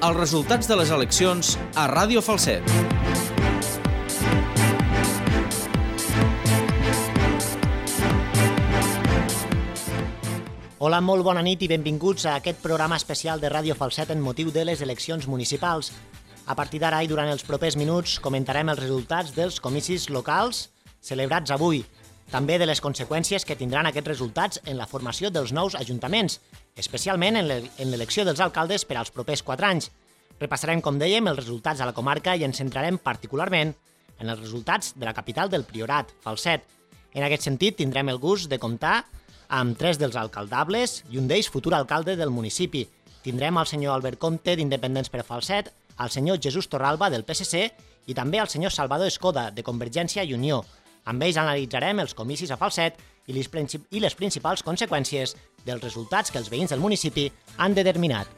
els resultats de les eleccions a Ràdio Falset. Hola, molt bona nit i benvinguts a aquest programa especial de Ràdio Falset en motiu de les eleccions municipals. A partir d'ara i durant els propers minuts comentarem els resultats dels comicis locals celebrats avui, també de les conseqüències que tindran aquests resultats en la formació dels nous ajuntaments, especialment en l'elecció dels alcaldes per als propers 4 anys. Repassarem, com dèiem, els resultats a la comarca i ens centrarem particularment en els resultats de la capital del Priorat, Falset. En aquest sentit, tindrem el gust de comptar amb 3 dels alcaldables i un d'ells futur alcalde del municipi. Tindrem el senyor Albert Comte d'Independents per Falset, el senyor Jesús Torralba del PSC i també el senyor Salvador Escoda de Convergència i Unió. Amb ells analitzarem els comicis a Falset i les principals conseqüències dels resultats que els veïns del municipi han determinat.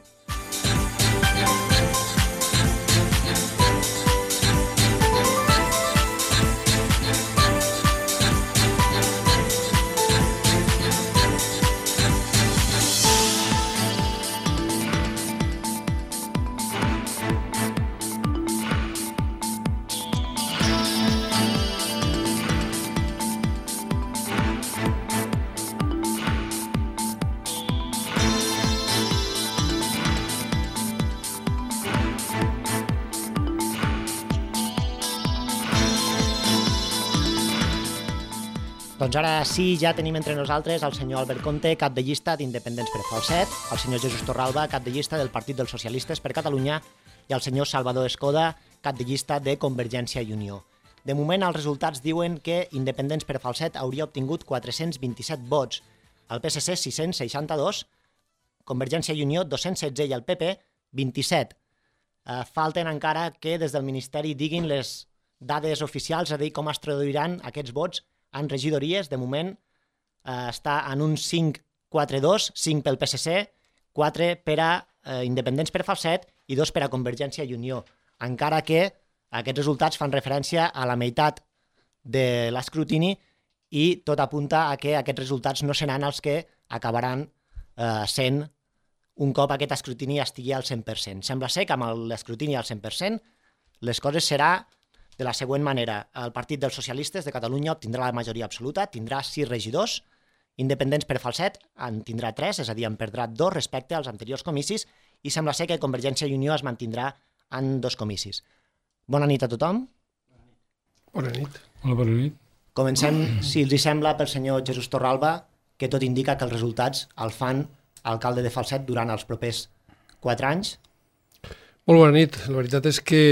Doncs ara sí, ja tenim entre nosaltres el senyor Albert Comte, cap de llista d'Independents per Falset, el senyor Jesús Torralba, cap de llista del Partit dels Socialistes per Catalunya i el senyor Salvador Escoda, cap de llista de Convergència i Unió. De moment, els resultats diuen que Independents per Falset hauria obtingut 427 vots, el PSC 662, Convergència i Unió 216 i el PP 27. Falten encara que des del Ministeri diguin les dades oficials, és a dir, com es traduiran aquests vots en regidories. De moment està en un 5-4-2, 5 pel PSC, 4 per a Independents per Falset i 2 per a Convergència i Unió, encara que aquests resultats fan referència a la meitat de l'escrutini i tot apunta a que aquests resultats no seran els que acabaran sent un cop aquest escrutini estigui al 100%. Sembla ser que amb l'escrutini al 100% les coses serà de la següent manera. El Partit dels Socialistes de Catalunya obtindrà la majoria absoluta, tindrà 6 regidors, Independents per Falset en tindrà 3, és a dir, en perdrà 2 respecte als anteriors comicis, i sembla ser que Convergència i Unió es mantindrà en 2 comicis. Bona nit a tothom. Bona nit. Hola, bona nit. Comencem, si els sembla, pel senyor Jesús Torralba, que tot indica que els resultats el fan alcalde de Falset durant els propers 4 anys. Molt bona nit. La veritat és que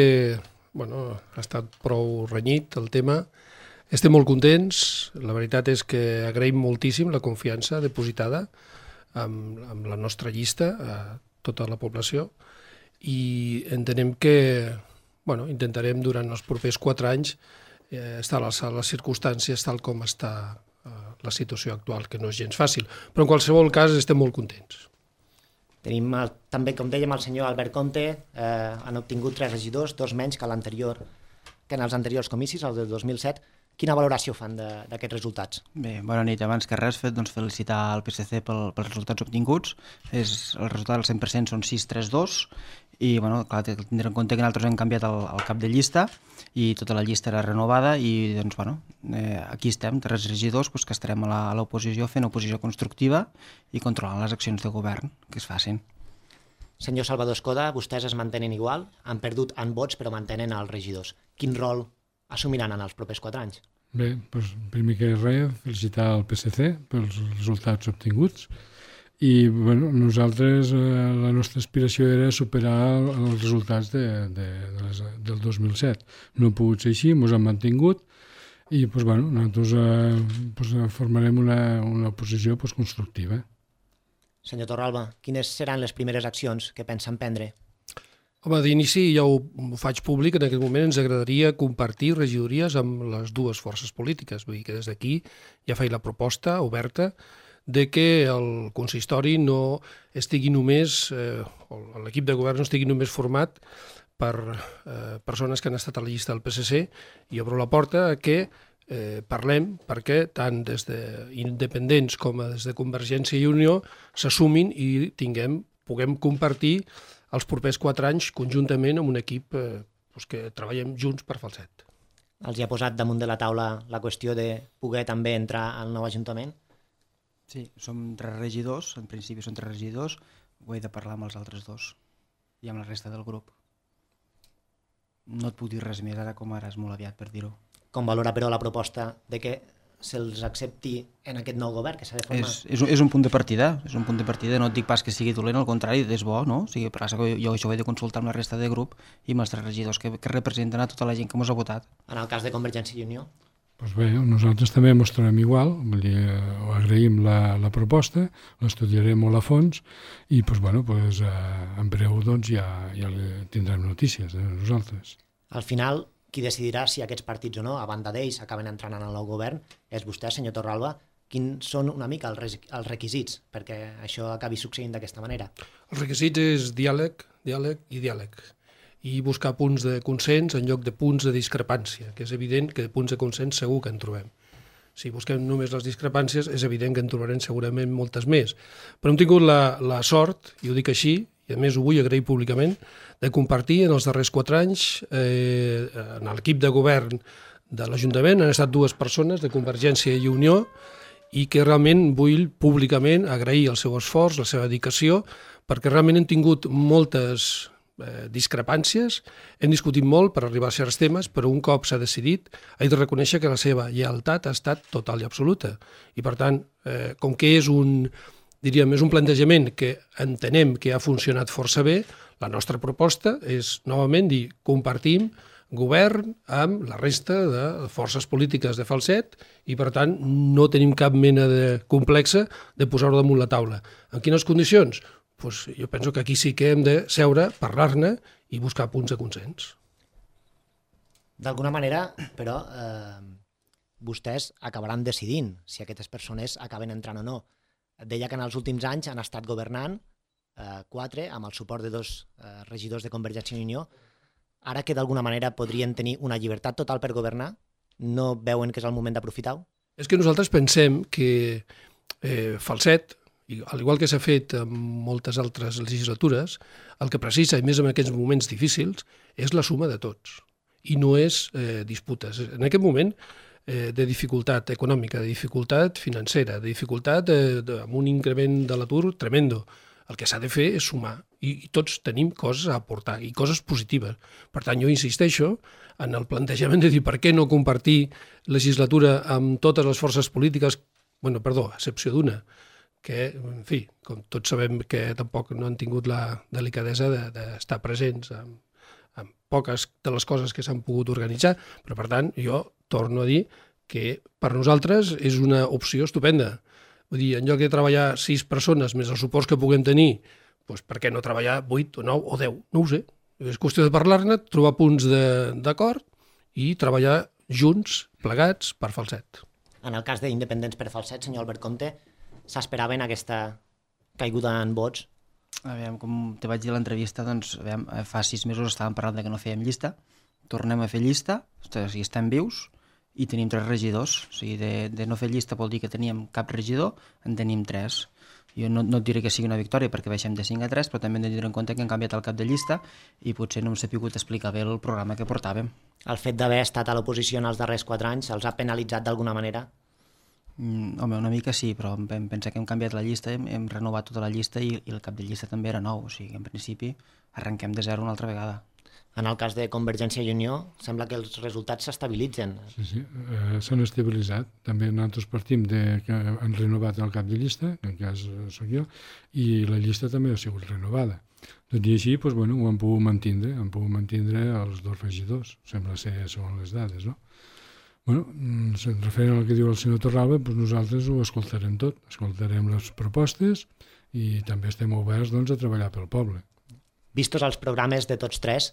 ha estat prou renyit el tema. Estem molt contents. La veritat és que agraïm moltíssim la confiança depositada amb la nostra llista a tota la població i entenem que intentarem durant els propers 4 anys estar a l'alçada de les circumstàncies tal com està la situació actual, que no és gens fàcil. Però en qualsevol cas estem molt contents. Tenim també, com dèiem, el senyor Albert Comte, han obtingut 3 regidors, 2 menys que en els anteriors comicis, els del 2007. Quina valoració fan d'aquests resultats? Bé, bona nit. Abans que res, felicitar el PSC pels resultats obtinguts. El resultat del 100% són 6-3-2 i, clar, tindre en compte que nosaltres hem canviat el cap de llista i tota la llista era renovada i, aquí estem, 3 regidors que estarem a l'oposició fent oposició constructiva i controlant les accions de govern que es facin. Senyor Salvador Escoda, vostès es mantenen igual, han perdut en vots però mantenen els regidors. Quin rol assumiran en els propers 4 anys? Bé, primer que res, felicitar el PSC pels resultats obtinguts i nosaltres la nostra aspiració era superar els resultats del 2007. No ha pogut ser així, ens hem mantingut i nosaltres formarem una oposició constructiva. Senyor Torralba, quines seran les primeres accions que pensen prendre? Home, d'inici ja ho faig públic, en aquest moment ens agradaria compartir regidories amb les 2 forces polítiques, vull dir que des d'aquí ja faig la proposta oberta de que el consistori no estigui només, o l'equip de govern no estigui només format per persones que han estat a la llista del PSC, i obro la porta a que parlem perquè tant des d'independents com des de Convergència i Unió s'assumin i puguem compartir els propers 4 anys conjuntament amb un equip que treballem junts per Falset. Els hi ha posat damunt de la taula la qüestió de poder també entrar al nou Ajuntament? Sí, som 3 regidors, en principi són 3 regidors, ho he de parlar amb els altres 2 i amb la resta del grup. No et puc dir res més ara com ara, és molt aviat per dir-ho. Com valora, però, la proposta de que se'ls accepti en aquest nou govern que s'ha de formar? És un punt de partida, no et dic pas que sigui dolent, al contrari, és bo, no? O sigui, per això jo això ho he de consultar amb la resta de grup i amb els 3 regidors que representen a tota la gent que ens ha votat. En el cas de Convergència i Unió? Doncs bé, nosaltres també ens trobem igual, vull dir, agraïm la proposta, l'estudiarem molt a fons i en breu ja tindrem notícies de nosaltres. Al final, qui decidirà si aquests partits o no, a banda d'ells, acaben entrant en el nou govern, és vostè, senyor Torralba. Quins són una mica els requisits perquè això acabi succeint d'aquesta manera? Els requisits és diàleg i buscar punts de consens en lloc de punts de discrepància, que és evident que de punts de consens segur que en trobem. Si busquem només les discrepàncies, és evident que en trobarem segurament moltes més. Però hem tingut la sort, i ho dic així, i a més ho vull agrair públicament, de compartir en els darrers 4 anys en l'equip de govern de l'Ajuntament han estat 2 persones de Convergència i Unió i que realment vull públicament agrair el seu esforç, la seva dedicació, perquè realment hem tingut moltes discrepàncies, hem discutit molt per arribar a certs temes, però un cop s'ha decidit, he de reconèixer que la seva lleialtat ha estat total i absoluta. I per tant, com que és un plantejament que entenem que ha funcionat força bé, la nostra proposta és, novament, dir compartim govern amb la resta de forces polítiques de Falset i, per tant, no tenim cap mena de complexa de posar-ho damunt la taula. En quines condicions? Pues jo penso que aquí sí que hem de seure, parlar-ne i buscar punts de consens. D'alguna manera, però, vostès acabaran decidint si aquestes persones acaben entrant o no. Deia que en els últims anys han estat governant 4 amb el suport de 2 regidors de Convergència i Unió. Ara que d'alguna manera podrien tenir una llibertat total per governar, no veuen que és el moment d'aprofitar-ho? És que nosaltres pensem que Falset, al igual que s'ha fet en moltes altres legislatures, el que precisa, i més en aquests moments difícils, és la suma de tots, i no és disputes. En aquest moment de dificultat econòmica, de dificultat financera, de dificultat amb un increment de l'atur tremendo, el que s'ha de fer és sumar, i tots tenim coses a aportar, i coses positives. Per tant, jo insisteixo en el plantejament de dir per què no compartir legislatura amb totes les forces polítiques, a excepció d'una, que, en fi, com tots sabem que tampoc no han tingut la delicadesa d'estar presents en poques de les coses que s'han pogut organitzar, però per tant jo torno a dir que per nosaltres és una opció estupenda. Vull dir, en lloc de treballar 6 persones més els suports que puguem tenir, doncs per què no treballar 8 o 9 o 10? No ho sé. És qüestió de parlar-ne, trobar punts d'acord i treballar junts, plegats, per Falset. En el cas d'Independents per Falset, senyor Albert Comte, s'esperaven aquesta caiguda en vots? Aviam, com te vaig dir a l'entrevista, doncs, fa 6 mesos estàvem parlant de que no fèiem llista, tornem a fer llista, o sigui, estem vius, i tenim 3 regidors. O sigui, de no fer llista vol dir que teníem cap regidor, en tenim 3. Jo no et diré que sigui una victòria perquè baixem de 5 a 3, però també hem de tenir en compte que hem canviat el cap de llista i potser no hem sabut explicar bé el programa que portàvem. El fet d'haver estat a l'oposició en els darrers 4 anys els ha penalitzat d'alguna manera? Home, una mica sí, però vam pensar que hem canviat la llista, hem renovat tota la llista i el cap de llista també era nou, o sigui, en principi arrenquem de zero una altra vegada. En el cas de Convergència i Unió, sembla que els resultats s'estabilitzen. Sí, s'han estabilitzat. També nosaltres partim que han renovat el cap de llista, en el cas soc jo, i la llista també ha sigut renovada. Tot i així, doncs, ho han pogut mantindre els 2 regidors, sembla ser segons les dades, no? Referent al que diu el senyor Torralba, nosaltres ho escoltarem tot, escoltarem les propostes i també estem oberts a treballar pel poble. Vistos els programes de tots 3,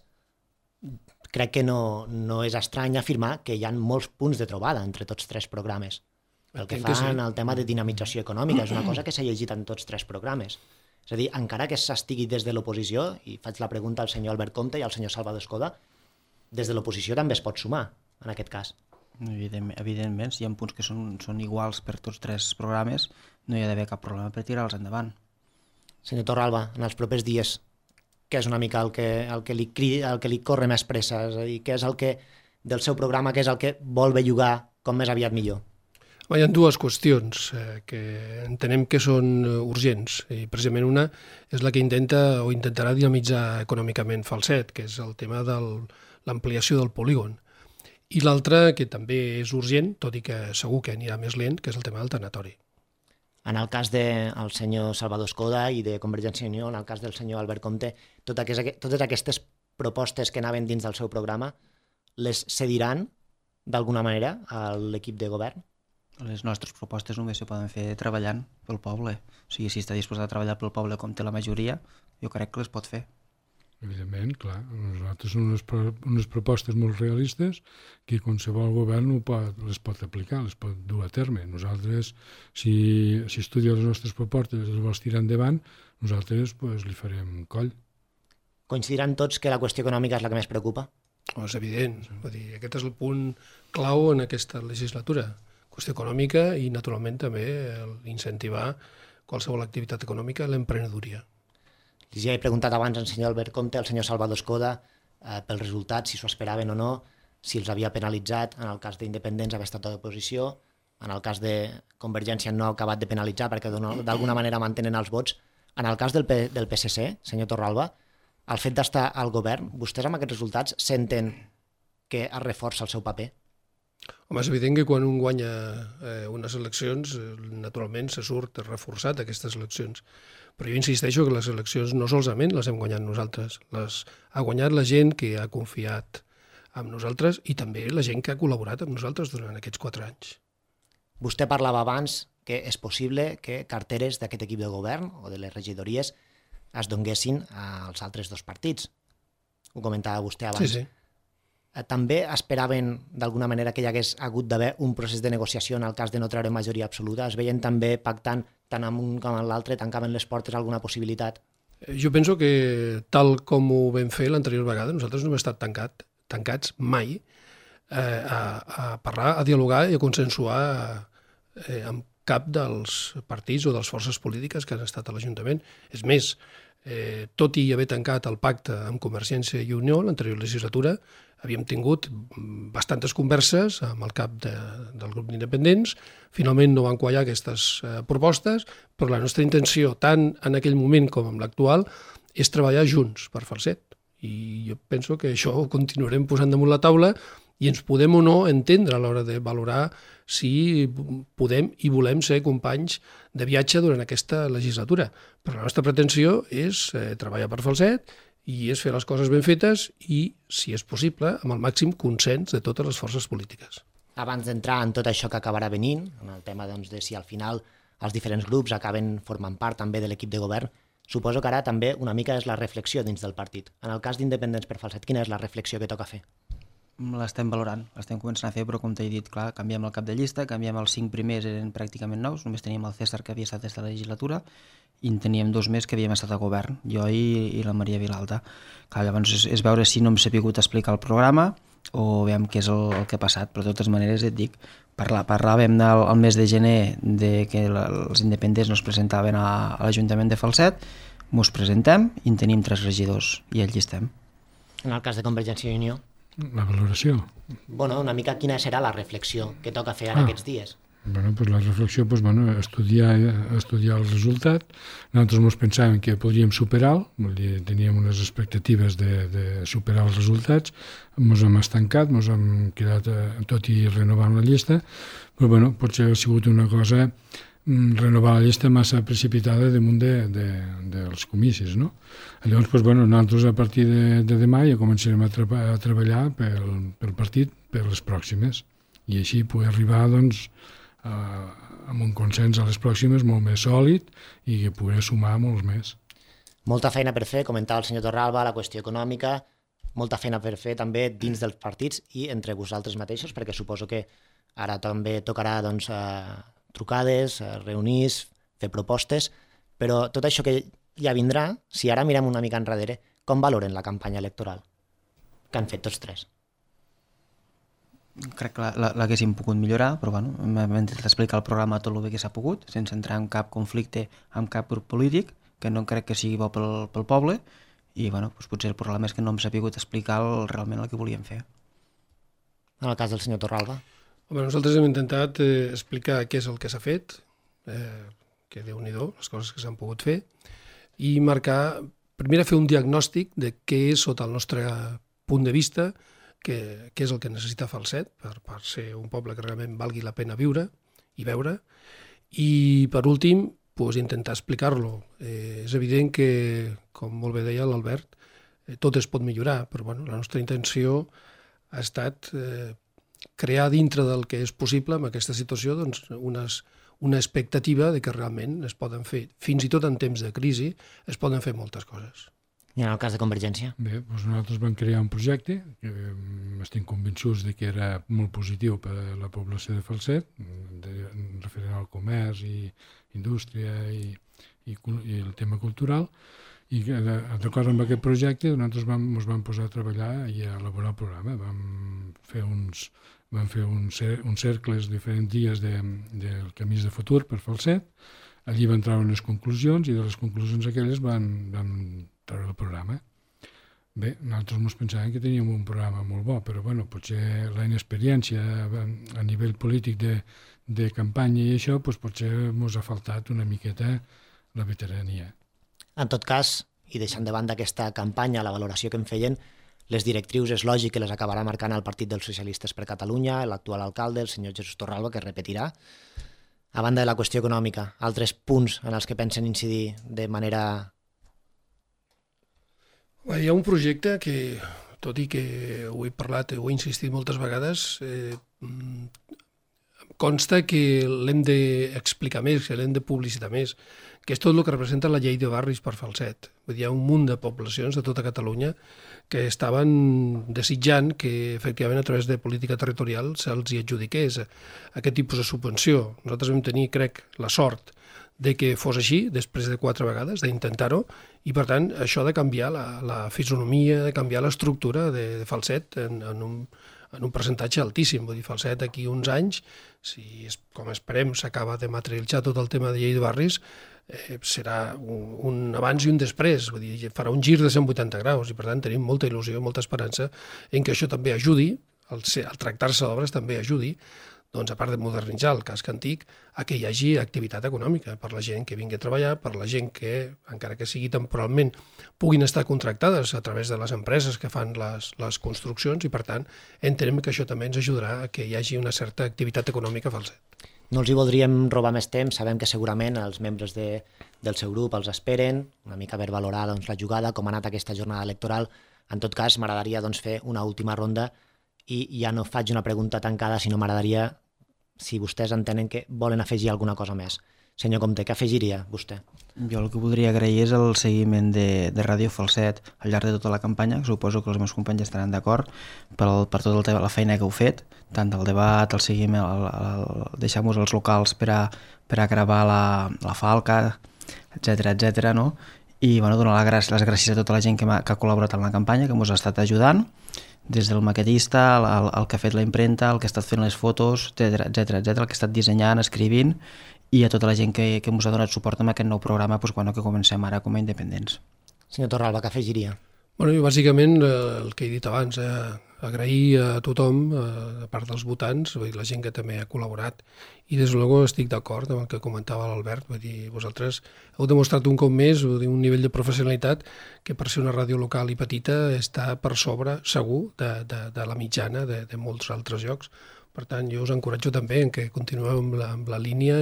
crec que no és estrany afirmar que hi ha molts punts de trobada entre tots 3 programes. El que fan el tema de dinamització econòmica és una cosa que s'ha llegit en tots 3 programes. És a dir, encara que s'estigui des de l'oposició, i faig la pregunta al senyor Albert Comte i al senyor Salvador Escoda, des de l'oposició també es pot sumar, en aquest cas. Evidentment, si hi ha punts que són iguals per tots 3 programes, no hi ha d'haver cap problema per tirar-los endavant. Senyor Torralba, en els propers dies, què és una mica el que li corre més pressa, és a dir, què és el que del seu programa, què és el que vol bellugar com més aviat millor? Hi ha dues qüestions que entenem que són urgents, i precisament una és la que intenta o intentarà dinamitzar econòmicament Falset, que és el tema de l'ampliació del polígon. I l'altra, que també és urgent, tot i que segur que anirà més lent, que és el tema del tanatori. En el cas del senyor Salvador Escoda i de Convergència i Unió, en el cas del senyor Albert Comte, totes aquestes propostes que anaven dins del seu programa, les cediran d'alguna manera a l'equip de govern? Les nostres propostes només se poden fer treballant pel poble. O sigui, si està disposat a treballar pel poble com té la majoria, jo crec que les pot fer. Evidentment, clar. Nosaltres són unes propostes molt realistes que qualsevol govern les pot aplicar, les pot dur a terme. Nosaltres, si estudia les nostres propostes i les vols tirar endavant, nosaltres li farem coll. Coincidiran tots que la qüestió econòmica és la que més preocupa? És evident. Vull dir, aquest és el punt clau en aquesta legislatura. Qüestió econòmica i, naturalment, també incentivar qualsevol activitat econòmica, l'emprenedoria. Ja he preguntat abans al senyor Albert Comte, al senyor Salvador Escoda, pels resultats, si s'ho esperaven o no, si els havia penalitzat, en el cas d'independents haver estat a l'oposició, en el cas de Convergència no ha acabat de penalitzar perquè d'alguna manera mantenen els vots. En el cas del PSC, senyor Torralba, el fet d'estar al govern, vostès amb aquests resultats senten que es reforça el seu paper? Home, és evident que quan un guanya unes eleccions, naturalment se surt reforçat aquestes eleccions. Però jo insisteixo que les eleccions no solament les hem guanyat nosaltres, les ha guanyat la gent que ha confiat en nosaltres i també la gent que ha col·laborat amb nosaltres durant aquests 4 anys. Vostè parlava abans que és possible que carteres d'aquest equip de govern o de les regidories es donguessin als altres dos partits. Ho comentava vostè abans. Sí. També esperaven d'alguna manera que hi hagués hagut d'haver un procés de negociació en el cas de no treure majoria absoluta? Es veien també pactant tant amb un com amb l'altre, tancaven les portes a alguna possibilitat? Jo penso que tal com ho vam fer l'anterior vegada, nosaltres no hem estat tancats mai a parlar, a dialogar i a consensuar amb cap dels partits o de les forces polítiques que han estat a l'Ajuntament. És més, tot i haver tancat el pacte amb Convergència i Unió l'anterior legislatura, havíem tingut bastantes converses amb el cap del grup d'independents. Finalment no van quallar aquestes propostes, però la nostra intenció, tant en aquell moment com en l'actual, és treballar junts per Falset. I jo penso que això ho continuarem posant damunt la taula i ens podem o no entendre a l'hora de valorar si podem i volem ser companys de viatge durant aquesta legislatura. Però la nostra pretensió és treballar per Falset i és fer les coses ben fetes i, si és possible, amb el màxim consens de totes les forces polítiques. Abans d'entrar en tot això que acabarà venint, en el tema de si al final els diferents grups acaben formant part també de l'equip de govern, suposo que ara també una mica és la reflexió dins del partit. En el cas d'Independents per Falset, quina és la reflexió que toca fer? L'estem valorant, l'estem començant a fer, però com t'he dit, clar, canviem el cap de llista, canviem els 5 primers, eren pràcticament nous, només teníem el César que havia estat des de la legislatura i en teníem 2 més que havíem estat a govern, jo i la Maria Vilalta. Clar, llavors és veure si no hem sabut explicar el programa o veiem què és el que ha passat, però de totes maneres et dic, parlàvem el mes de gener de que els independents no es presentaven a l'Ajuntament de Falset, mos presentem i en tenim 3 regidors i allí estem. En el cas de Convergència i Unió? La valoració. Bueno, una mica quina serà la reflexió que toca fer ara aquests dies? Bueno, pues la reflexió, pues, bueno, estudiar el resultat. Nosaltres ens pensàvem que podríem superar-lo, teníem unes expectatives de superar els resultats, ens hem estancat, ens hem quedat tot i renovant la llista, però bueno, potser ha sigut una cosa renovar la llista massa precipitada damunt dels comicis, no? Llavors, pues, bueno, nosaltres a partir de demà ja començarem a treballar pel partit per les pròximes i així poder arribar, doncs, amb un consens a les pròximes molt més sòlid i que poder sumar molts més. Molta feina per fer, comentava el senyor Torralba, la qüestió econòmica, molta feina per fer també dins dels partits i entre vosaltres mateixos, perquè suposo que ara també tocarà, doncs, trucades, reunir, fer propostes, però tot això que ja vindrà, si ara mirem una mica enrere, com valoren la campanya electoral que han fet tots 3? Crec que l'haguéssim pogut millorar, però bueno, hem intentat explicar el programa tot el bé que s'ha pogut, sense entrar en cap conflicte amb cap grup polític, que no crec que sigui bo pel poble, i bueno, doncs potser el problema és que no hem sabut explicar realment el que volíem fer. En el cas del senyor Torralba? Home, nosaltres hem intentat explicar què és el que s'ha fet, que Déu-n'hi-do, les coses que s'han pogut fer, i marcar, primer fer un diagnòstic de què és, sota el nostre punt de vista, què és el que necessita Falset per ser un poble que realment valgui la pena viure i veure, i per últim, intentar explicar-lo. És evident que, com molt bé deia l'Albert, tot es pot millorar, però la nostra intenció ha estat crear dintre del que és possible en aquesta situació una expectativa de que realment es poden fer, fins i tot en temps de crisi, es poden fer moltes coses. I en el cas de Convergència? Bé, doncs nosaltres vam crear un projecte que estem convençuts de que era molt positiu per a la població de Falset, referent al comerç i indústria i el tema cultural, i d'acord amb aquest projecte nosaltres ens vam posar a treballar i a elaborar el programa. Vam fer uns cercles diferents dies del camins de futur per Falset, allí van treure unes conclusions i de les conclusions aquelles van treure el programa. Bé, nosaltres ens pensàvem que teníem un programa molt bo, però potser la inexperiència a nivell polític de campanya i això, potser ens ha faltat una miqueta la veterania. En tot cas, i deixant de banda aquesta campanya, la valoració que en feien, les directrius és lògic que les acabarà marcant el Partit dels Socialistes per Catalunya, l'actual alcalde, el senyor Jesús Torralba, que repetirà. A banda de la qüestió econòmica, altres punts en els que pensen incidir de manera... Hi ha un projecte que, tot i que ho he parlat, ho he insistit moltes vegades, consta que l'hem d'explicar més, que l'hem de publicitar més, que és tot el que representa la llei de barris per Falset. Vull dir, hi ha un munt de poblacions de tota Catalunya que estaven desitjant que, efectivament, a través de política territorial se'ls hi adjudiqués aquest tipus de subvenció. Nosaltres vam tenir, crec, la sort de que fos així, després de 4 vegades, d'intentar-ho, i per tant això ha de canviar la fisonomia, de canviar l'estructura de Falset en un percentatge altíssim. Vull dir, Falset d'aquí uns anys, si com esperem s'acaba de materialitzar tot el tema de llei de barris, serà un abans i un després, vull dir, farà un gir de 180 graus, i per tant tenim molta il·lusió, molta esperança en que això també ajudi, al tractar-se d'obres també ajudi, doncs, a part de modernitzar el casc antic, a que hi hagi activitat econòmica per la gent que vingui a treballar, per la gent que, encara que sigui temporalment, puguin estar contractades a través de les empreses que fan les construccions, i per tant entenem que això també ens ajudarà a que hi hagi una certa activitat econòmica a Falset. No els hi voldríem robar més temps, sabem que segurament els membres del seu grup els esperen, una mica per valorar la jugada, com ha anat aquesta jornada electoral. En tot cas, m'agradaria fer una última ronda i ja no faig una pregunta tancada, sinó m'agradaria si vostès entenen que volen afegir alguna cosa més. Senyor Comte, què afegiria vostè? Jo el que voldria agrair és el seguiment de Ràdio Falset al llarg de tota la campanya, que suposo que els meus companys estaran d'acord, per tota la feina que heu fet, tant del debat, el seguiment, deixar-nos els locals per a gravar la falca, etc., no? I donar les gràcies a tota la gent que ha col·laborat en la campanya, que ens ha estat ajudant, des del maquetista, el que ha fet la impremta, el que ha estat fent les fotos, etc., el que ha estat dissenyant, escrivint, i a tota la gent que ens ha donat suport amb aquest nou programa quan comencem ara com a independents. Senyor Torralba, què afegiria? Jo bàsicament el que he dit abans, agrair a tothom, a part dels votants, la gent que també ha col·laborat, i des de luego estic d'acord amb el que comentava l'Albert, vull dir, vosaltres heu demostrat un cop més un nivell de professionalitat que per ser una ràdio local i petita està per sobre, segur, de la mitjana de molts altres llocs. Per tant, jo us encoratjo també en que continueu amb la línia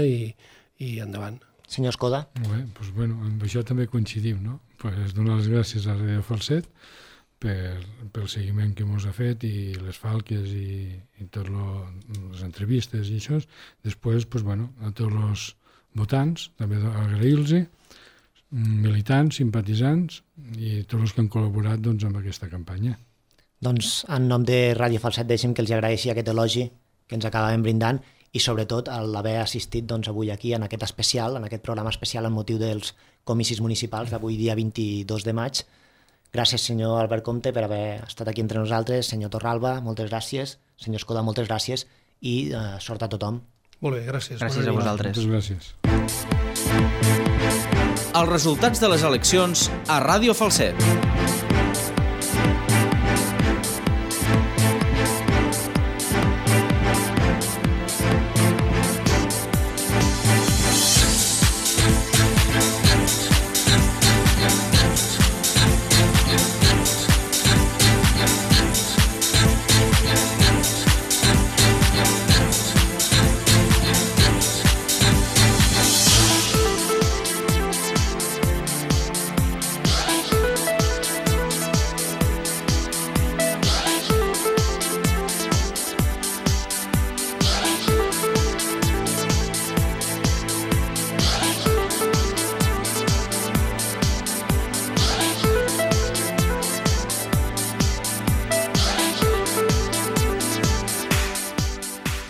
i endavant. Senyor Escoda? Molt bé, amb això també coincidim, no? Donar les gràcies a Ràdio Falset pel seguiment que ens ha fet i les falques i totes les entrevistes i això. Després, a tots els votants, també agrair-los, militants, simpatitzants i tots els que han col·laborat amb aquesta campanya. Doncs, en nom de Ràdio Falset, deixem que els agraeixi aquest elogi que ens acabem brindant i sobretot l'haver assistit avui aquí en aquest programa especial amb motiu dels comicis municipals d'avui dia 22 de maig. Gràcies, senyor Albert Comte, per haver estat aquí entre nosaltres. Senyor Torralba, moltes gràcies. Senyor Escoda, moltes gràcies i sort a tothom. Molt bé, gràcies. Gràcies a vosaltres. Moltes gràcies. Els resultats de les eleccions a Ràdio Falset.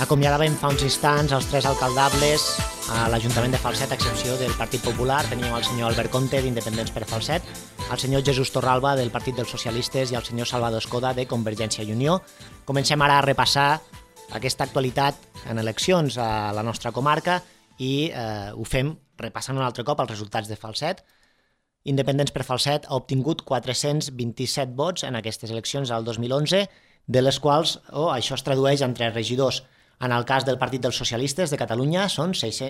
Acomiadàvem fa uns instants els 3 alcaldables a l'Ajuntament de Falset, a excepció del Partit Popular. Teníem el senyor Albert Conte, d'Independents per Falset, el senyor Jesús Torralba, del Partit dels Socialistes, i el senyor Salvador Escoda, de Convergència i Unió. Comencem ara a repassar aquesta actualitat en eleccions a la nostra comarca i ho fem repassant un altre cop els resultats de Falset. Independents per Falset ha obtingut 427 vots en aquestes eleccions del 2011, de les quals això es tradueix en 3 regidors. En el cas del Partit dels Socialistes de Catalunya són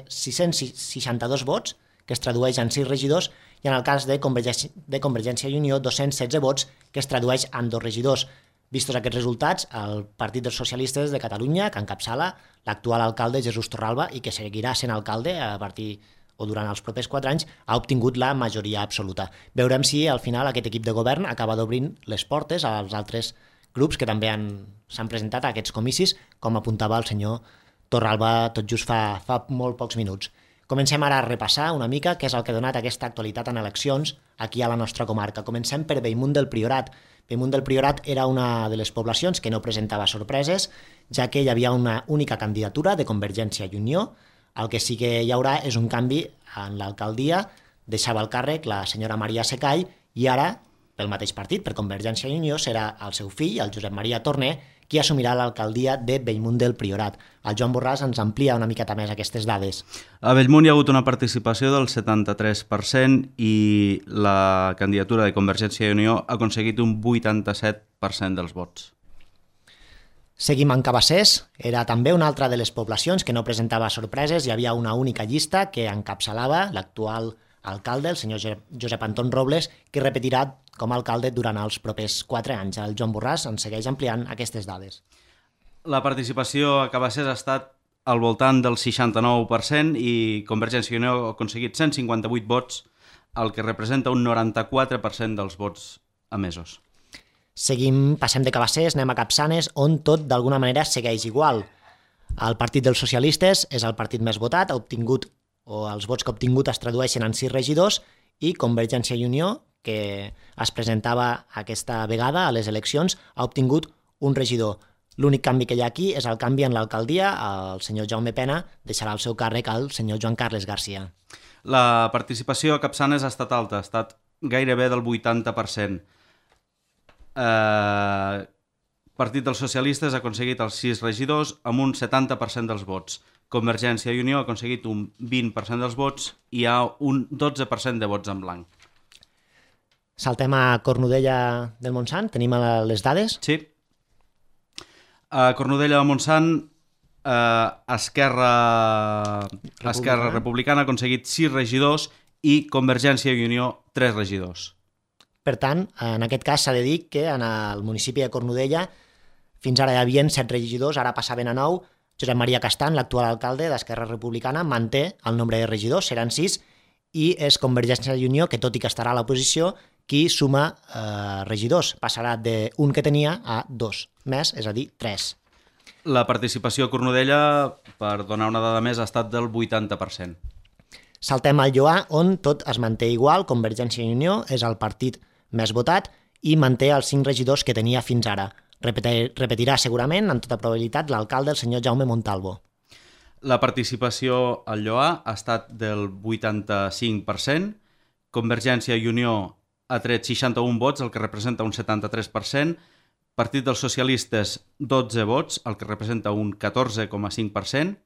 662 vots, que es tradueix en 6 regidors, i en el cas de Convergència i Unió 216 vots, que es tradueix en 2 regidors. Vistos aquests resultats, el Partit dels Socialistes de Catalunya, que encapçala l'actual alcalde Jesús Torralba i que seguirà sent alcalde a partir o durant els propers 4 anys, ha obtingut la majoria absoluta. Veurem si al final aquest equip de govern acaba d'obrir les portes als altres grups que també s'han presentat a aquests comicis, com apuntava el senyor Torralba tot just fa molt pocs minuts. Comencem ara a repassar una mica què és el que ha donat aquesta actualitat en eleccions aquí a la nostra comarca. Comencem per Bellmunt del Priorat. Bellmunt del Priorat era una de les poblacions que no presentava sorpreses, ja que hi havia una única candidatura de Convergència i Unió. El que sí que hi haurà és un canvi en l'alcaldia. Deixava el càrrec la senyora Maria Secall i ara, pel mateix partit, per Convergència i Unió, serà el seu fill, el Josep Maria Torner, qui assumirà l'alcaldia de Bellmunt del Priorat. El Joan Borràs ens amplia una miqueta més aquestes dades. A Bellmunt hi ha hagut una participació del 73% i la candidatura de Convergència i Unió ha aconseguit un 87% dels vots. Seguim en Cabassers. Era també una altra de les poblacions que no presentava sorpreses. Hi havia una única llista que encapçalava l'actual alcalde, el senyor Josep Anton Robles, que repetirà com a alcalde durant els propers 4 anys. El Joan Borràs ens segueix ampliant aquestes dades. La participació a Cabassers ha estat al voltant del 69% i Convergència i Unió ha aconseguit 158 vots, el que representa un 94% dels vots emesos. Passem de Cabassers, anem a Capçanes, on tot d'alguna manera segueix igual. El Partit dels Socialistes és el partit més votat, els vots que ha obtingut es tradueixen en 6 regidors, i Convergència i Unió, que es presentava aquesta vegada a les eleccions, ha obtingut un regidor. L'únic canvi que hi ha aquí és el canvi en l'alcaldia. El senyor Jaume Pena deixarà el seu càrrec al senyor Joan Carles Garcia. La participació a Capçanes ha estat alta, ha estat gairebé del 80%. Partit dels Socialistes ha aconseguit els 6 regidors amb un 70% dels vots. Convergència i Unió ha aconseguit un 20% dels vots i hi ha un 12% de vots en blanc. Saltem a Cornudella del Montsant. Tenim les dades? Sí. A Cornudella del Montsant, Esquerra Republicana ha aconseguit 6 regidors i Convergència i Unió 3 regidors. Per tant, en aquest cas s'ha de dir que en el municipi de Cornudella fins ara hi havia 7 regidors, ara passaven a 9. Josep Maria Castan, l'actual alcalde d'Esquerra Republicana, manté el nombre de regidors, seran 6, i és Convergència i Unió, que tot i que estarà a l'oposició, qui suma regidors. Passarà d'un que tenia a 2 més, és a dir, 3. La participació a Cornudella, per donar una dada més, ha estat del 80%. Saltem al Lloar, on tot es manté igual. Convergència i Unió és el partit més votat i manté els 5 regidors que tenia fins ara. Repetirà segurament, en tota probabilitat, l'alcalde, el senyor Jaume Montalvo. La participació al Lloar ha estat del 85%. Convergència i Unió ha tret 61 vots, el que representa un 73%. Partit dels Socialistes, 12 vots, el que representa un 14,5%.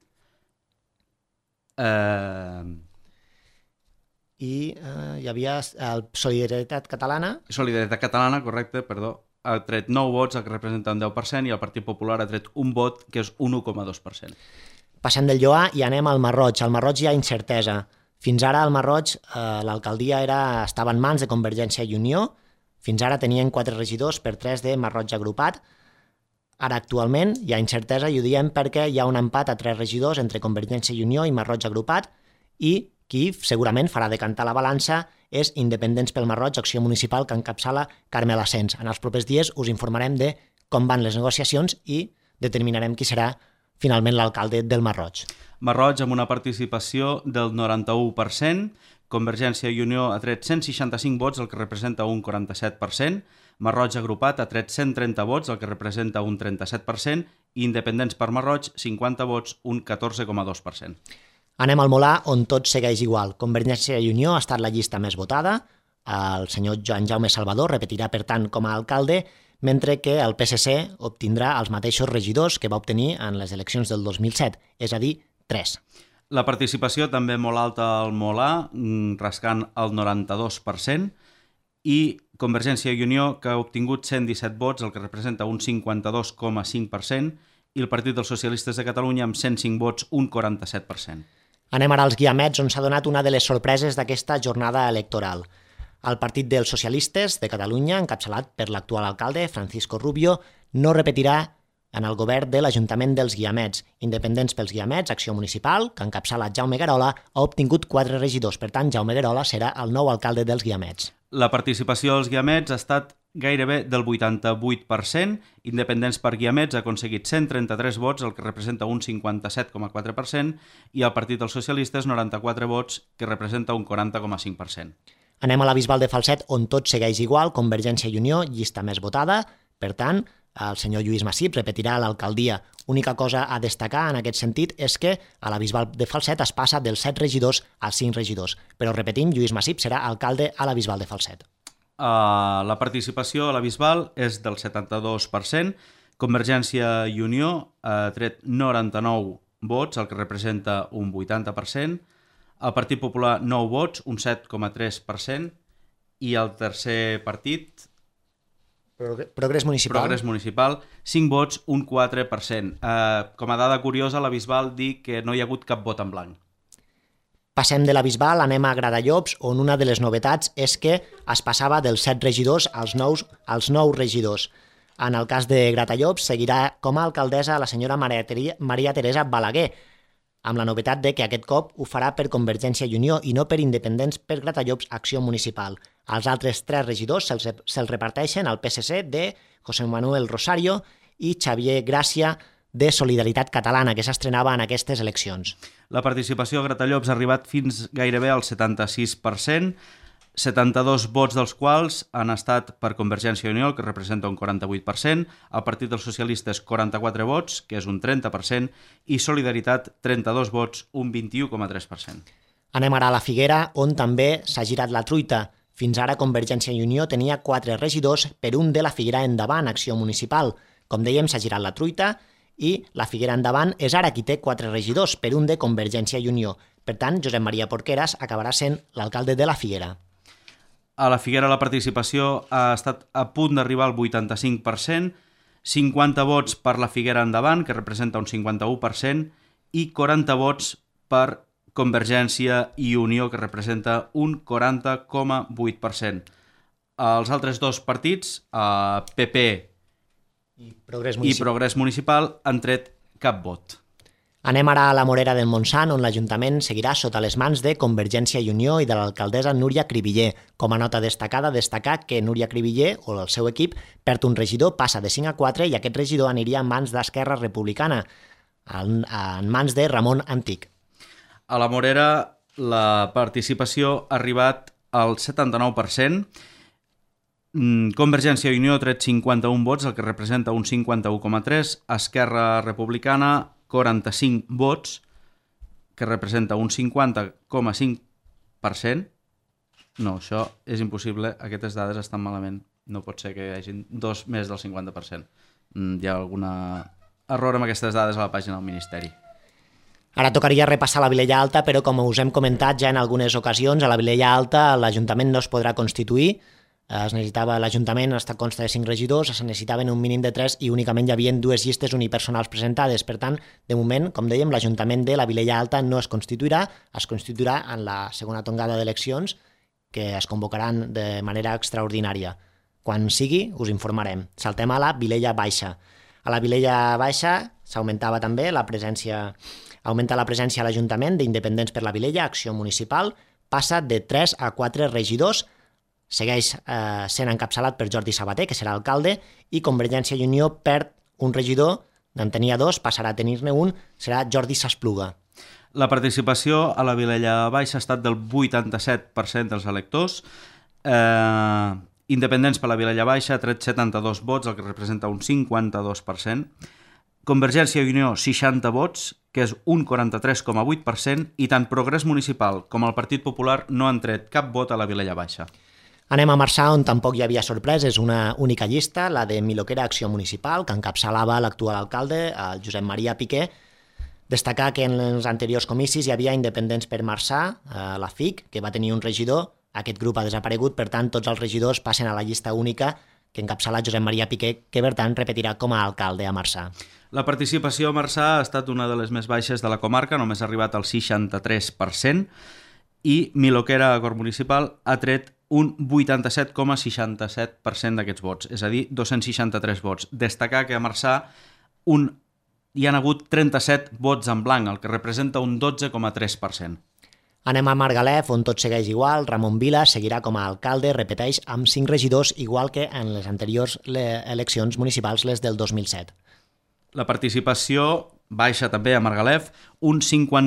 I hi havia Solidaritat Catalana. Solidaritat Catalana, correcte, perdó. Ha tret 9 vots, el que representa un 10%, i el Partit Popular ha tret un vot, que és un 1,2%. Passem del Lloar i anem al Masroig. Al Masroig hi ha incertesa. Fins ara al Masroig l'alcaldia estava en mans de Convergència i Unió. Fins ara tenien 4 regidors per 3 de Masroig agrupat. Ara actualment hi ha incertesa i ho diem perquè hi ha un empat a 3 regidors entre Convergència i Unió i Masroig agrupat, i qui segurament farà decantar la balança és Independents pel Masroig, acció municipal que encapçala Carmel Asens. En els propers dies us informarem de com van les negociacions i determinarem qui serà finalment l'alcalde del Masroig. Masroig amb una participació del 91%, Convergència i Unió ha tret 165 vots, el que representa un 47%, Masroig agrupat ha tret 130 vots, el que representa un 37%, i Independents per Masroig, 50 vots, un 14,2%. Anem al Molà, on tot segueix igual. Convergència i Unió ha estat la llista més votada, el senyor Joan Jaume Salvador repetirà, per tant, com a alcalde, mentre que el PSC obtindrà els mateixos regidors que va obtenir en les eleccions del 2007, és a dir, 3. La participació també molt alta al Molà, rascant el 92%, i Convergència i Unió, que ha obtingut 117 vots, el que representa un 52,5%, i el Partit dels Socialistes de Catalunya amb 105 vots, un 47%. Anem ara als Guiamets, on s'ha donat una de les sorpreses d'aquesta jornada electoral. El Partit dels Socialistes de Catalunya, encapçalat per l'actual alcalde, Francisco Rubio, no repetirà en el govern de l'Ajuntament dels Guiamets. Independents pels Guiamets, Acció Municipal, que encapçala Jaume Guerola, ha obtingut 4 regidors. Per tant, Jaume Guerola serà el nou alcalde dels Guiamets. La participació dels Guiamets ha estat gairebé del 88%, Independents per Guiamets ha aconseguit 133 vots, el que representa un 57,4%, i el Partit dels Socialistes 94 vots, que representa un 40,5%. Anem a la Bisbal de Falset, on tot segueix igual, Convergència i Unió, llista més votada, per tant, el senyor Lluís Massip repetirà l'alcaldia. Única cosa a destacar en aquest sentit és que a la Bisbal de Falset es passa dels 7 regidors als 5 regidors, però repetim, Lluís Massip serà alcalde a la Bisbal de Falset. La participació a la Bisbal és del 72%, Convergència i Unió ha tret 99 vots, el que representa un 80%, el Partit Popular 9 vots, un 7,3%, i el tercer partit, Progrés Municipal, 5 vots, un 4%. Com a dada curiosa, la Bisbal diu que no hi ha hagut cap vot en blanc. Passem de la Bisbal, anem a Gratallops, on una de les novetats és que es passava dels 7 regidors als 9 regidors. En el cas de Gratallops, seguirà com a alcaldessa la senyora Maria Teresa Balaguer, amb la novetat de que aquest cop ho farà per Convergència i Unió i no per Independents per Gratallops Acció Municipal. Els altres 3 regidors se'ls reparteixen al PSC de José Manuel Rosario i Xavier Gràcia de Solidaritat Catalana, que s'estrenava en aquestes eleccions. La participació a Gratallops ha arribat fins gairebé al 76%, 72 vots dels quals han estat per Convergència i Unió, que representa un 48%, el Partit dels Socialistes 44 vots, que és un 30%, i Solidaritat 32 vots, un 21,3%. Anem ara a la Figuera, on també s'ha girat la truita. Fins ara Convergència i Unió tenia 4 regidors per un de la Figuera Endavant, Acció Municipal. Com dèiem, s'ha girat la truita i la Figuera Endavant és ara qui té 4 regidors per un de Convergència i Unió. Per tant, Josep Maria Porqueras acabarà sent l'alcalde de la Figuera. A la Figuera la participació ha estat a punt d'arribar al 85%, 50 vots per la Figuera Endavant, que representa un 51%, i 40 vots per Convergència i Unió, que representa un 40,8%. Els altres dos partits, PP i Progrés Municipal, han tret cap vot. Anem ara a la Morera del Montsant, on l'Ajuntament seguirà sota les mans de Convergència i Unió i de l'alcaldessa Núria Cribiller. Com a nota destacada, destacar que Núria Cribiller, o el seu equip, perd un regidor, passa de 5 a 4 i aquest regidor aniria en mans d'Esquerra Republicana, en mans de Ramon Antic. A la Morera la participació ha arribat al 79%, Convergència i Unió ha tret 51 vots, el que representa un 51,3%, Esquerra Republicana 45 vots, que representa un 50,5%. No, això és impossible, aquestes dades estan malament. No pot ser que hi hagi més del 50%. Hi ha algun error amb aquestes dades a la pàgina del Ministeri. Ara tocaria repassar la Vilella Alta, però com us hem comentat ja en algunes ocasions, a la Vilella Alta l'Ajuntament no es podrà constituir. L'Ajuntament consta de 5 regidors, es necessitaven un mínim de 3 i únicament hi havia 2 llistes unipersonals presentades. Per tant, de moment, com dèiem, l'Ajuntament de la Vilella Alta no es constituirà en la segona tongada d'eleccions que es convocaran de manera extraordinària. Quan sigui, us informarem. Saltem a la Vilella Baixa. A la Vilella Baixa s'augmentava també augmenta la presència a l'Ajuntament d'Independents per la Vilella, Acció Municipal, passa de 3 a 4 regidors, segueix sent encapçalat per Jordi Sabater, que serà alcalde, i Convergència i Unió perd un regidor en tenia 2, passarà a tenir-ne un, serà Jordi Saspluga. La participació a la Vilella Baixa ha estat del 87% dels electors. Independents per la Vilella Baixa ha tret 72 vots, el que representa un 52%. Convergència i Unió, 60 vots, que és un 43,8%, i tant Progrés Municipal com el Partit Popular no han tret cap vot a la Vilella Baixa. Anem a Marçà, on tampoc hi havia sorpreses, una única llista, la de Miloquera Acció Municipal, que encapçalava l'actual alcalde, el Josep Maria Piqué. Destacar que en els anteriors comicis hi havia Independents per Marçà, la FIC, que va tenir un regidor. Aquest grup ha desaparegut, per tant, tots els regidors passen a la llista única que encapçala Josep Maria Piqué, que per tant repetirà com a alcalde a Marçà. La participació a Marçà ha estat una de les més baixes de la comarca, només ha arribat al 63%, i Miloquera Acord Municipal ha tret un 87,67% d'aquests vots, és a dir, 263 vots. Destacar que a Marçà hi han hagut 37 vots en blanc, el que representa un 12,3%. Anem a Margalef, on tot segueix igual. Ramon Vila seguirà com a alcalde, repeteix, amb 5 regidors, igual que en les anteriors eleccions municipals, les del 2007. La participació baixa també a Margalef, un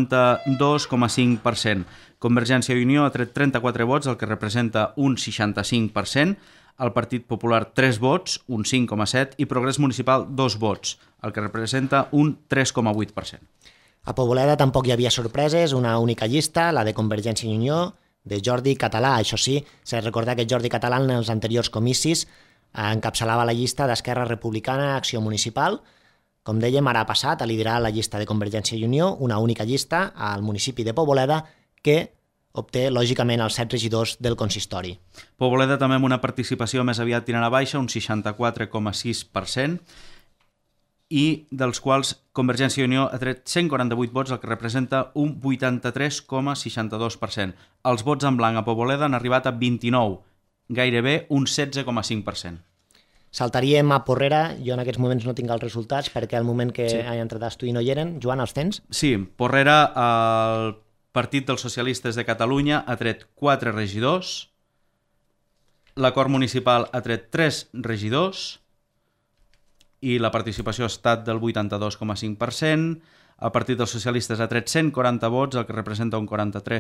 52,5%. Convergència i Unió ha tret 34 vots, el que representa un 65%. El Partit Popular 3 vots, un 5,7%, i Progrés Municipal 2 vots, el que representa un 3,8%. A Poboleda tampoc hi havia sorpreses, una única llista, la de Convergència i Unió, de Jordi Català. Això sí, s'ha de recordar que Jordi Català en els anteriors comicis encapçalava la llista d'Esquerra Republicana Acció Municipal. Com dèiem, ara ha passat a liderar la llista de Convergència i Unió, una única llista al municipi de Poboleda, que obté, lògicament, els 7 regidors del consistori. Poboleda també amb una participació més aviat tirant a baixa, un 64,6%, i dels quals Convergència i Unió ha tret 148 vots, el que representa un 83,62%. Els vots en blanc a Poboleda han arribat a 29, gairebé un 16,5%. Saltaríem a Porrera. Jo en aquests moments no tinc els resultats perquè al moment que he entrat a estudi no hi eren. Joan, els tens? Sí, Porrera, el Partit dels Socialistes de Catalunya ha tret 4 regidors, l'Acord Municipal ha tret 3 regidors, i la participació ha estat del 82,5%. El Partit dels Socialistes ha tret 140 vots, el que representa un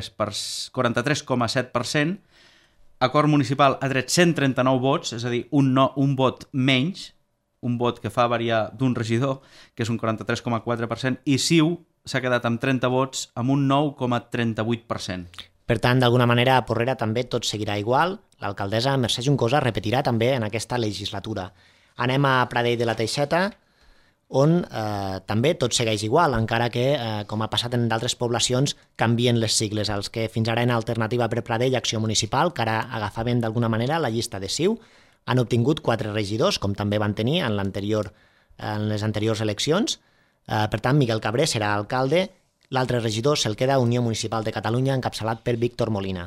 43,7%. Acord Municipal ha tret 139 vots, és a dir, un vot menys, un vot que fa variar d'un regidor, que és un 43,4%, i CiU s'ha quedat amb 30 vots, amb un 9,38%. Per tant, d'alguna manera, a Porrera també tot seguirà igual. L'alcaldessa Mercè Juncosa repetirà també en aquesta legislatura. Anem a Pradell de la Teixeta, on també tot segueix igual, encara que, com ha passat en d'altres poblacions, canvien les sigles. Els que fins ara en Alternativa per Pradell, Acció Municipal, que ara agafaven d'alguna manera la llista de CiU, han obtingut 4 regidors, com també van tenir en les anteriors eleccions. Per tant, Miguel Cabré serà alcalde, l'altre regidor se'l queda Unió Municipal de Catalunya, encapçalat per Víctor Molina.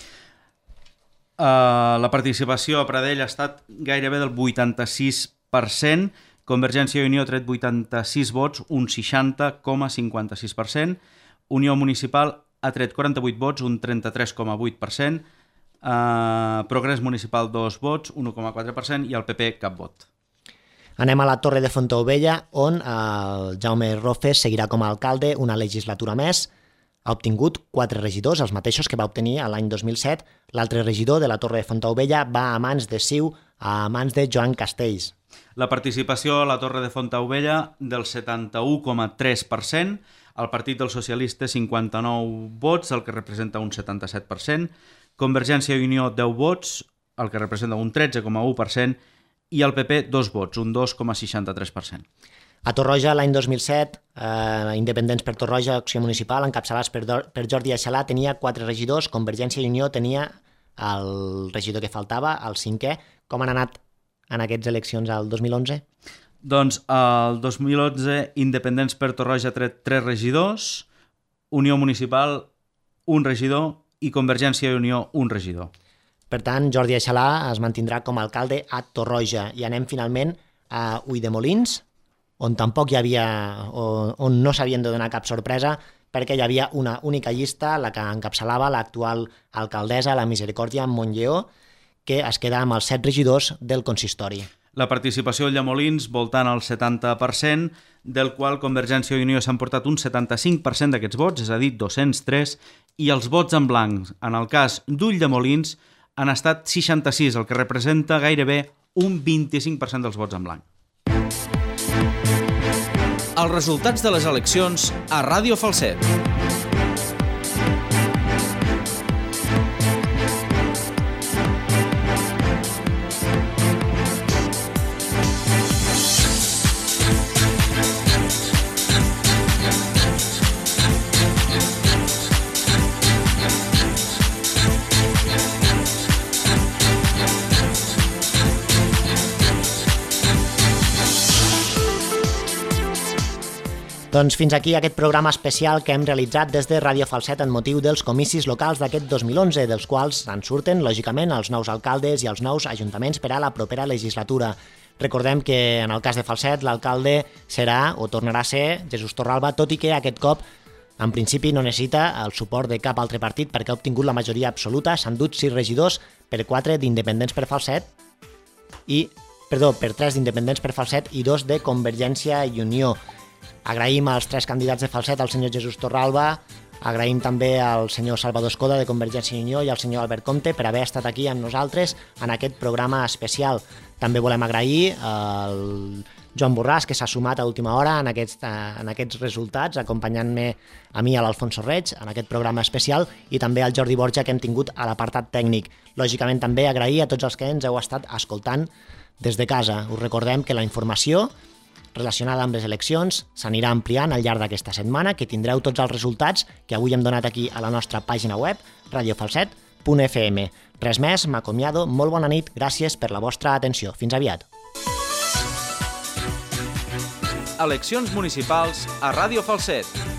La participació a Pradell ha estat gairebé del 86%, Convergència i Unió ha tret 86 vots, un 60,56%, Unió Municipal ha tret 48 vots, un 33,8%, Progrés Municipal 2 vots, 1,4%, i el PP cap vot. Anem a la Torre de Fontaubella, on el Jaume Rofes seguirà com a alcalde una legislatura més. Ha obtingut 4 regidors, els mateixos que va obtenir l'any 2007. L'altre regidor de la Torre de Fontaubella va a mans de CiU, a mans de Joan Castells. La participació a la Torre de Fontaubella del 71,3%, el Partit dels Socialistes 59 vots, el que representa un 77%, Convergència i Unió 10 vots, el que representa un 13,1%, i el PP 2 vots, un 2,63%. A Torroja, l'any 2007, Independents per Torroja, Acció Municipal, encapçalats per Jordi Aixalà, tenia 4 regidors, Convergència i Unió tenia el regidor que faltava, el 5è. Com han anat en aquestes eleccions al 2011? Doncs el 2011 Independents per Torroja ha tret 3 regidors, Unió Municipal 1 regidor i Convergència i Unió 1 regidor. Per tant, Jordi Aixalà es mantindrà com a alcalde a Torroja. I anem finalment a Ulldemolins, on tampoc hi havia, on no s'havien de donar cap sorpresa, perquè hi havia una única llista, la que encapçalava l'actual alcaldessa, la Misericòrdia Montlleó, que es queda amb els 7 regidors del consistori. La participació de Llamolins voltant al 70%, del qual Convergència i Unió s'han portat un 75% d'aquests vots, és a dir, 203, i els vots en blanc, en el cas d'Ulldemolins, han estat 66, el que representa gairebé un 25% dels vots en blanc. Els resultats de les eleccions a Ràdio Falset. Doncs fins aquí aquest programa especial que hem realitzat des de Ràdio Falset en motiu dels comicis locals d'aquest 2011, dels quals en surten, lògicament, els nous alcaldes i els nous ajuntaments per a la propera legislatura. Recordem que en el cas de Falset l'alcalde serà o tornarà a ser Jesús Torralba, tot i que aquest cop en principi no necessita el suport de cap altre partit perquè ha obtingut la majoria absoluta, s'han dut 6 regidors per 4 d'independents per Falset per 3 d'independents per Falset i 2 de Convergència i Unió. Agraïm als 3 candidats de Falset, al senyor Jesús Torralba, agraïm també al senyor Salvador Escoda de Convergència i Unió i al senyor Albert Comte per haver estat aquí amb nosaltres en aquest programa especial. També volem agrair al Joan Borràs, que s'ha sumat a última hora en aquests resultats, acompanyant-me a mi, a l'Alfonso Reig, en aquest programa especial, i també al Jordi Borja, que hem tingut a l'apartat tècnic. Lògicament també agrair a tots els que ens heu estat escoltant des de casa. Us recordem que la informació relacionada amb les eleccions s'anirà ampliant al llarg d'aquesta setmana, que tindreu tots els resultats que avui hem donat aquí a la nostra pàgina web, radiofalset.fm. Res més, m'acomiado, molt bona nit, gràcies per la vostra atenció. Fins aviat. Eleccions municipals a Ràdio Falset.